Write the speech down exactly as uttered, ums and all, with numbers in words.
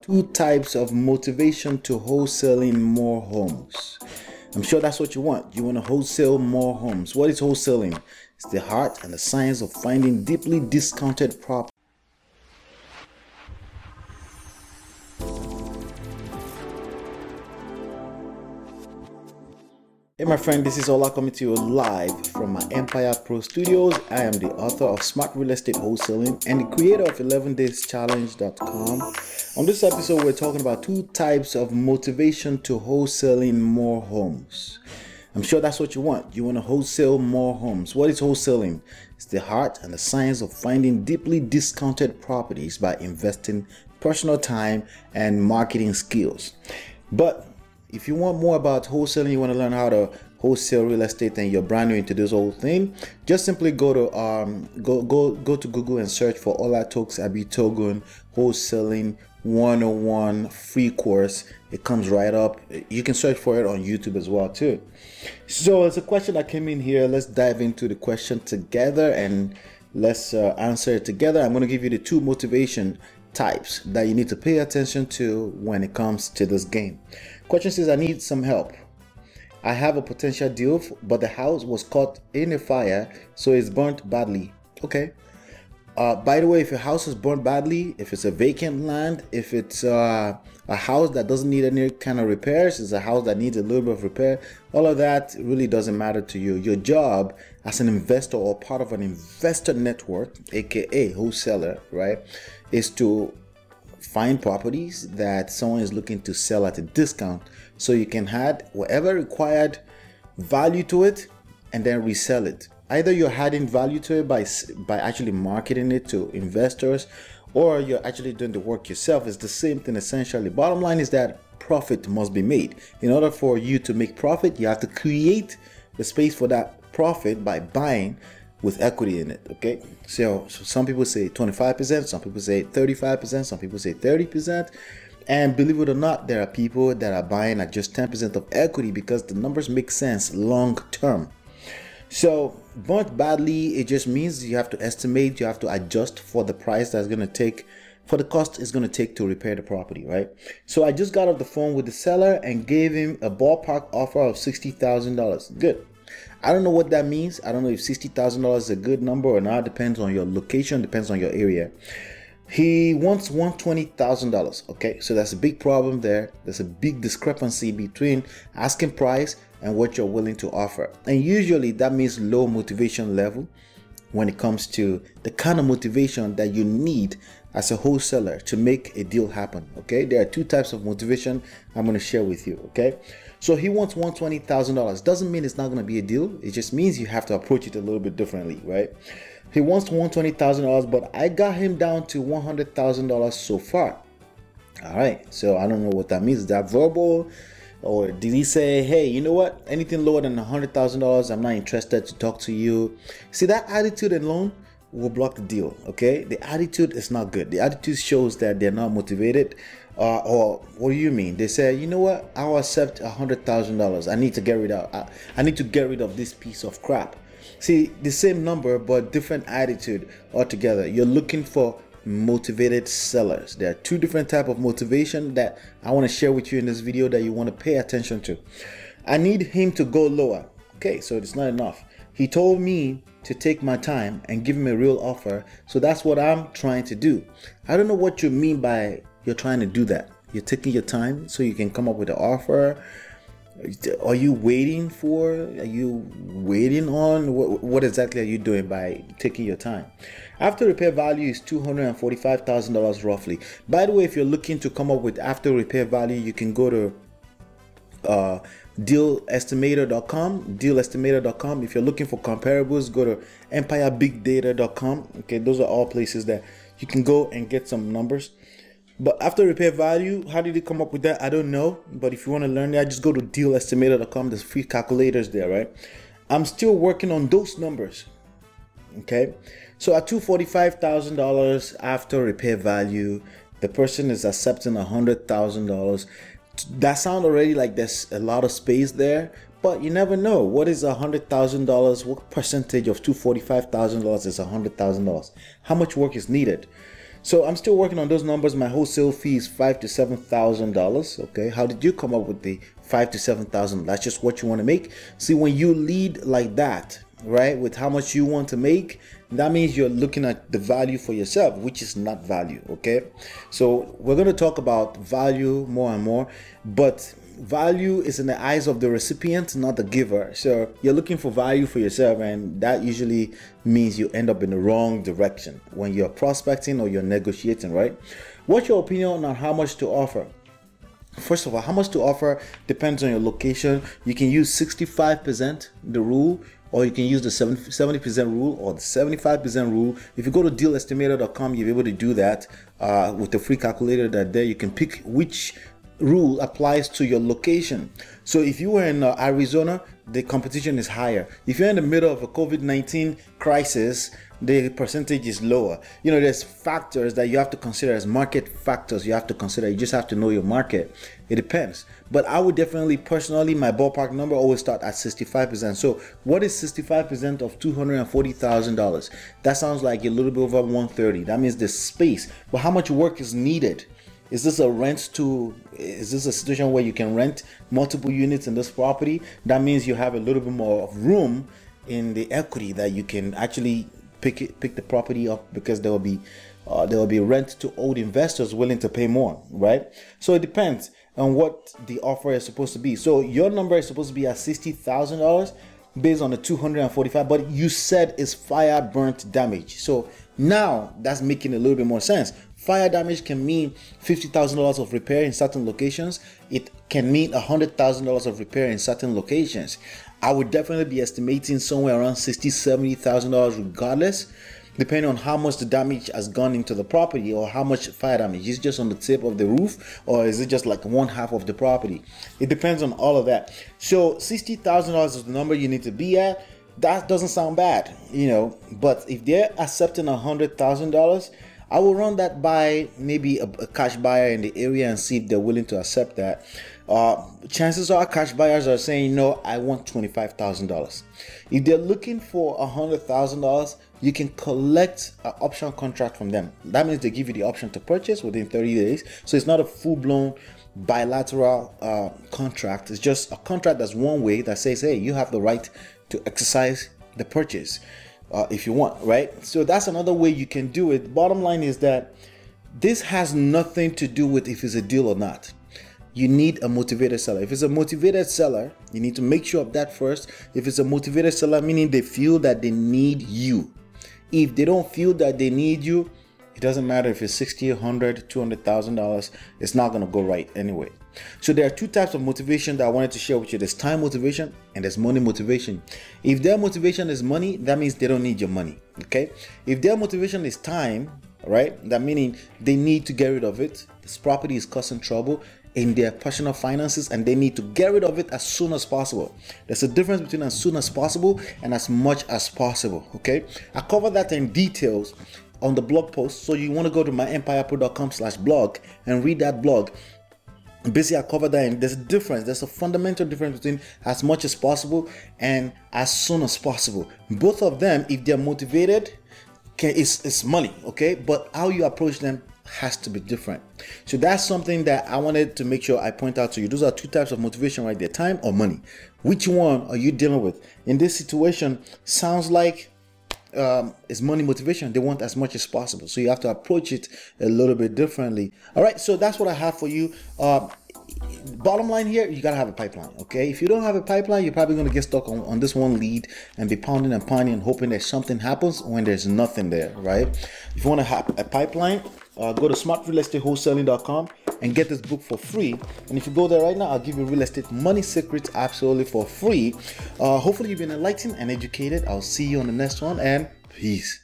Two types of motivation to wholesaling more homes. I'm sure that's what you want. You want to wholesale more homes. What is wholesaling? It's the art and the science of finding deeply discounted property. Hey my friend, this is Ola coming to you live from my Empire Pro Studios. I am the author of Smart Real Estate Wholesaling and the creator of eleven days challenge dot com. On this episode, we're talking about two types of motivation to wholesaling more homes. I'm sure that's what you want. You want to wholesale more homes. What is wholesaling? It's the art and the science of finding deeply discounted properties by investing personal time and marketing skills. But if you want more about wholesaling, you want to learn how to wholesale real estate and you're brand new into this whole thing, just simply go to um go go go to Google and search for Olatokes Abitogun Wholesaling one oh one free course. It comes right up. You can search for it on YouTube as well too. So it's a question that came in here. Let's dive into the question together and let's uh, answer it together. I'm going to give you the two motivation types that you need to pay attention to when it comes to this game. Question says, I need some help. I have a potential deal, but the house was caught in a fire, so it's burnt badly. Okay. Uh, by the way, if your house is burnt badly, if it's a vacant land, if it's uh, a house that doesn't need any kind of repairs, it's a house that needs a little bit of repair, all of that really doesn't matter to you. Your job as an investor or part of an investor network, aka wholesaler, right, is to find properties that someone is looking to sell at a discount so you can add whatever required value to it and then resell it. Either you're adding value to it by by actually marketing it to investors, or you're actually doing the work yourself. It's the same thing essentially. Bottom line is that profit must be made. In order for you to make profit, you have to create the space for that profit by buying with equity in it. Okay, so, so some people say twenty-five percent, some people say thirty-five percent, some people say thirty percent, and believe it or not, there are people that are buying at just ten percent of equity because the numbers make sense long term. So burnt badly, it just means you have to estimate, you have to adjust for the price that's going to take, for the cost it's going to take to repair the property, right? So I just got off the phone with the seller and gave him a ballpark offer of sixty thousand dollars. Good. I don't know what that means. I don't know if sixty thousand dollars is a good number or not. Depends on your location, depends on your area. He wants one hundred twenty thousand dollars. Okay, so that's a big problem there. There's a big discrepancy between asking price and what you're willing to offer. And usually that means low motivation level when it comes to the kind of motivation that you need as a wholesaler to make a deal happen. Okay, there are two types of motivation I'm going to share with you. Okay, so he wants one hundred twenty thousand dollars. Doesn't mean it's not going to be a deal. It just means you have to approach it a little bit differently, right? He wants one hundred twenty thousand dollars, but I got him down to one hundred thousand dollars so far. All right, so I don't know what that means. Is that verbal? Or did he say, hey, you know what? Anything lower than one hundred thousand dollars, I'm not interested to talk to you. See, that attitude alone will block the deal, okay? The attitude is not good. The attitude shows that they're not motivated. Uh, or what do you mean? They say, you know what? I'll accept one hundred thousand dollars. I need to get rid of I, I need to get rid of this piece of crap. See, the same number, but different attitude altogether. You're looking for motivated sellers. There are two different type of motivation that I want to share with you in this video that you want to pay attention to. I need him to go lower. Okay, so it's not enough. He told me to take my time and give him a real offer. So that's what I'm trying to do. I don't know what you mean by you're trying to do that. You're taking your time so you can come up with an offer. Are you waiting for, are you waiting on, what, what exactly are you doing by taking your time? After repair value is two hundred forty-five thousand dollars roughly. By the way, if you're looking to come up with after repair value, you can go to uh, deal estimator dot com, deal estimator dot com. If you're looking for comparables, go to empire big data dot com. Okay, those are all places that you can go and get some numbers. But after repair value, how did he come up with that? I don't know. But if you want to learn that, just go to deal estimator dot com. There's free calculators there, right? I'm still working on those numbers. Okay. So at two hundred forty-five thousand dollars after repair value, the person is accepting one hundred thousand dollars. That sounds already like there's a lot of space there, but you never know. What is one hundred thousand dollars? What percentage of two hundred forty-five thousand dollars is one hundred thousand dollars? How much work is needed? So I'm still working on those numbers. My wholesale fee is five to seven thousand dollars. Okay, how did you come up with the five to seven thousand? That's just what you want to make. See, when you lead like that, right, with how much you want to make, that means you're looking at the value for yourself, which is not value. Okay, so we're going to talk about value more and more, but value is in the eyes of the recipient, not the giver. So you're looking for value for yourself, and that usually means you end up in the wrong direction when you're prospecting or you're negotiating, right? What's your opinion on how much to offer? First of all, how much to offer depends on your location. You can use sixty-five percent, the rule, or you can use the seventy percent rule or the seventy-five percent rule. If you go to deal estimator dot com, you'll be able to do that uh, with the free calculator that there you can pick which rule applies to your location. So if you were in uh, Arizona, the competition is higher. If you're in the middle of a COVID nineteen crisis, the percentage is lower. You know, there's factors that you have to consider as market factors. You have to consider. You just have to know your market. It depends. But I would definitely, personally, my ballpark number always start at sixty-five percent. So what is sixty-five percent of two hundred forty thousand dollars? That sounds like a little bit over one hundred thirty. That means the space. But how much work is needed? Is this a rent to, is this a situation where you can rent multiple units in this property? That means you have a little bit more of room in the equity that you can actually pick it, pick the property up, because there will be uh, there will be rent to old investors willing to pay more, right? So it depends on what the offer is supposed to be. So your number is supposed to be at sixty thousand dollars based on the two hundred forty-five, but you said it's fire burnt damage. So now that's making a little bit more sense. Fire damage can mean fifty thousand dollars of repair in certain locations. It can mean one hundred thousand dollars of repair in certain locations. I would definitely be estimating somewhere around sixty thousand dollars, seventy thousand dollars regardless, depending on how much the damage has gone into the property or how much fire damage. Is it just on the tip of the roof, or is it just like one half of the property? It depends on all of that. So sixty thousand dollars is the number you need to be at. That doesn't sound bad, you know, but if they're accepting one hundred thousand dollars, I will run that by maybe a, a cash buyer in the area and see if they're willing to accept that. Uh, chances are cash buyers are saying, no, I want twenty-five thousand dollars. If they're looking for one hundred thousand dollars, you can collect an option contract from them. That means they give you the option to purchase within thirty days. So it's not a full-blown bilateral uh, contract. It's just a contract that's one way that says, hey, you have the right to exercise the purchase. Uh, if you want, right? So that's another way you can do it. Bottom line is that this has nothing to do with if it's a deal or not. You need a motivated seller. If it's a motivated seller, you need to make sure of that first. If it's a motivated seller, meaning they feel that they need you. If they don't feel that they need you, it doesn't matter if it's sixty, one hundred, two hundred thousand dollars, it's not going to go right anyway. So there are two types of motivation that I wanted to share with you. There's time motivation and there's money motivation. If their motivation is money, that means they don't need your money, okay? If their motivation is time, right, that meaning they need to get rid of it. This property is causing trouble in their personal finances and they need to get rid of it as soon as possible. There's a difference between as soon as possible and as much as possible, okay? I cover that in details on the blog post, so you want to go to my empire pro dot com slash blog and read that blog. Basically, I cover that, and there's a difference. There's a fundamental difference between as much as possible and as soon as possible. Both of them, if they're motivated, can, it's, it's money, okay? But how you approach them has to be different. So that's something that I wanted to make sure I point out to you. Those are two types of motivation right there, time or money. Which one are you dealing with? In this situation, sounds like um it's money motivation. They want as much as possible, so you have to approach it a little bit differently. All right, so that's what I have for you. Uh, bottom line here, you gotta have a pipeline, okay? If you don't have a pipeline, you're probably gonna get stuck on, on this one lead and be pounding and pounding and hoping that something happens when there's nothing there, right? If you want to have a pipeline, uh, go to smart real estate wholesaling dot com and get this book for free. And if you go there right now, I'll give you real estate money secrets absolutely for free. Uh, hopefully you've been enlightened and educated. I'll see you on the next one, and peace.